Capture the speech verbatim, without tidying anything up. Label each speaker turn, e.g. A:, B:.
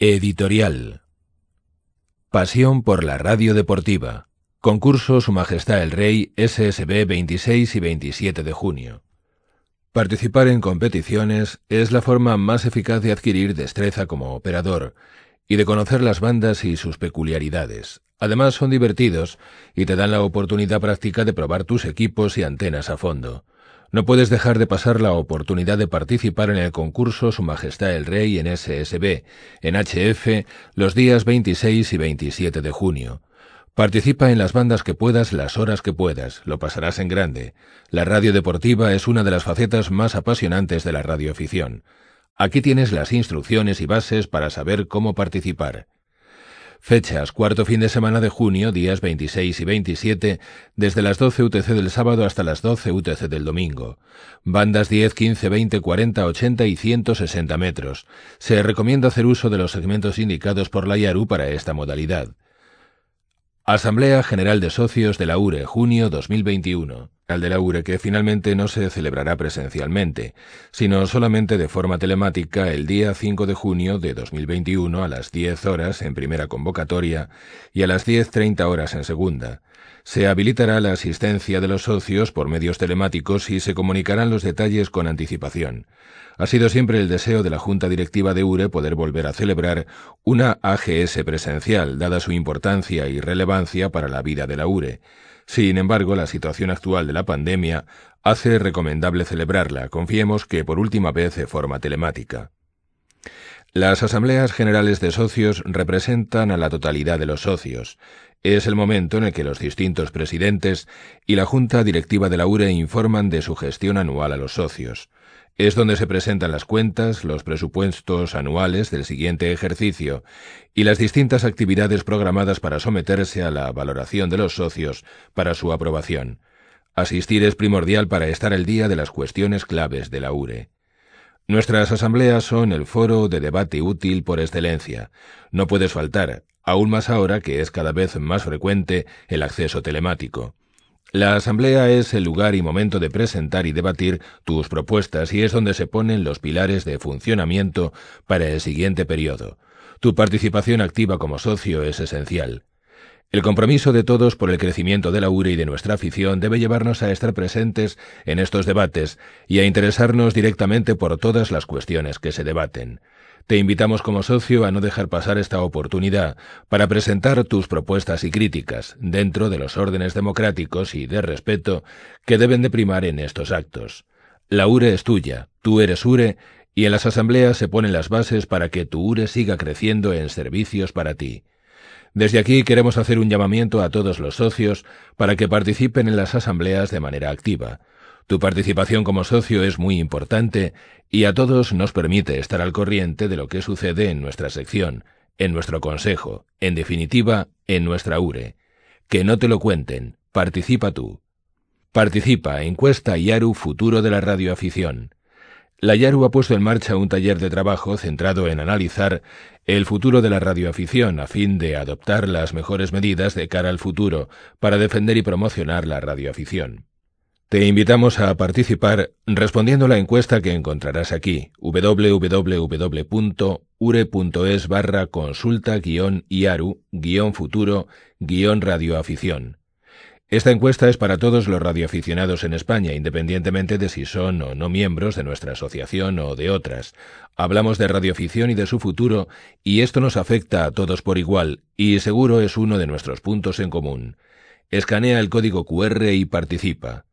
A: Editorial. Pasión por la radio deportiva. Concurso Su Majestad el Rey S S B veintiséis y veintisiete de junio. Participar en competiciones es la forma más eficaz de adquirir destreza como operador y de conocer las bandas y sus peculiaridades. Además son divertidos y te dan la oportunidad práctica de probar tus equipos y antenas a fondo. No puedes dejar de pasar la oportunidad de participar en el concurso Su Majestad el Rey en S S B, en H F, los días veintiséis y veintisiete de junio. Participa en las bandas que puedas, las horas que puedas, lo pasarás en grande. La radio deportiva es una de las facetas más apasionantes de la radioafición. Aquí tienes las instrucciones y bases para saber cómo participar. Fechas: cuarto fin de semana de junio, días veintiséis y veintisiete, desde las doce U T C del sábado hasta las doce U T C del domingo. Bandas diez, quince, veinte, cuarenta, ochenta y ciento sesenta metros. Se recomienda hacer uso de los segmentos indicados por la IARU para esta modalidad. Asamblea General de Socios de la U R E, junio dos mil veintiuno. Al de la U R E, que finalmente no se celebrará presencialmente, sino solamente de forma telemática el día cinco de junio de dos mil veintiuno a las diez horas en primera convocatoria y a las diez treinta horas en segunda. Se habilitará la asistencia de los socios por medios telemáticos y se comunicarán los detalles con anticipación. Ha sido siempre el deseo de la Junta Directiva de U R E poder volver a celebrar una A G S presencial, dada su importancia y relevancia para la vida de la U R E. Sin embargo, la situación actual de la pandemia hace recomendable celebrarla, confiemos que por última vez de forma telemática. Las asambleas generales de socios representan a la totalidad de los socios. Es el momento en el que los distintos presidentes y la Junta Directiva de la U R E informan de su gestión anual a los socios. Es donde se presentan las cuentas, los presupuestos anuales del siguiente ejercicio y las distintas actividades programadas para someterse a la valoración de los socios para su aprobación. Asistir es primordial para estar al día de las cuestiones claves de la U R E. Nuestras asambleas son el foro de debate útil por excelencia. No puedes faltar, aún más ahora que es cada vez más frecuente el acceso telemático. La asamblea es el lugar y momento de presentar y debatir tus propuestas y es donde se ponen los pilares de funcionamiento para el siguiente periodo. Tu participación activa como socio es esencial. El compromiso de todos por el crecimiento de la U R E y de nuestra afición debe llevarnos a estar presentes en estos debates y a interesarnos directamente por todas las cuestiones que se debaten. Te invitamos como socio a no dejar pasar esta oportunidad para presentar tus propuestas y críticas dentro de los órdenes democráticos y de respeto que deben de primar en estos actos. La U R E es tuya, tú eres U R E y en las asambleas se ponen las bases para que tu U R E siga creciendo en servicios para ti. Desde aquí queremos hacer un llamamiento a todos los socios para que participen en las asambleas de manera activa. Tu participación como socio es muy importante y a todos nos permite estar al corriente de lo que sucede en nuestra sección, en nuestro consejo, en definitiva, en nuestra U R E. Que no te lo cuenten, participa tú. Participa, encuesta IARU Futuro de la Radioafición. La IARU ha puesto en marcha un taller de trabajo centrado en analizar el futuro de la radioafición a fin de adoptar las mejores medidas de cara al futuro para defender y promocionar la radioafición. Te invitamos a participar respondiendo a la encuesta que encontrarás aquí, w w w punto u r e punto es barra consulta guión iaru guión futuro guión radioafición. Esta encuesta es para todos los radioaficionados en España, independientemente de si son o no miembros de nuestra asociación o de otras. Hablamos de radioafición y de su futuro, y esto nos afecta a todos por igual, y seguro es uno de nuestros puntos en común. Escanea el código Q R y participa.